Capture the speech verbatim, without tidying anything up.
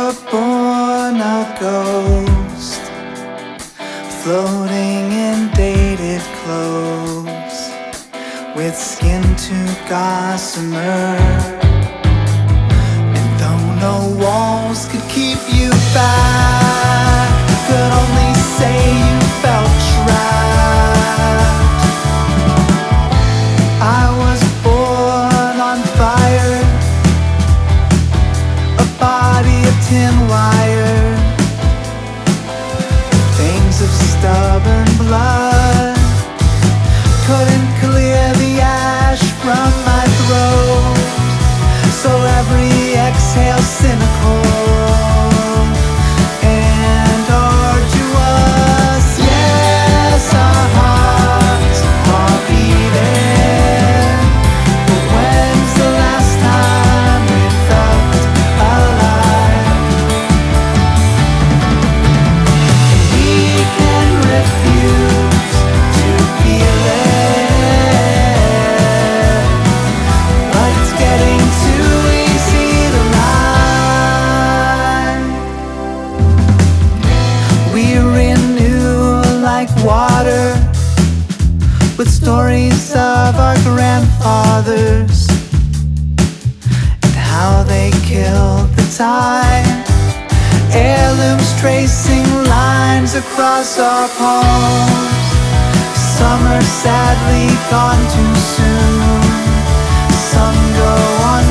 were born a ghost, floating in dated clothes, with skin to gossamer. And though no walls could keep you back, could only say you felt trapped. I was born on fire, a body of tin wire, veins of stubborn blood couldn't clear the ash from my throat. So every exhale cynical and arduous. Yes, our hearts are beating, but when's the last time we felt alive? We can refuse to feel it, but it's getting too easy to lie. We renew like water, with stories of our grandfathers and how they killed the time. Heirlooms tracing lines across our palms. Some are sadly gone too soon. Some go on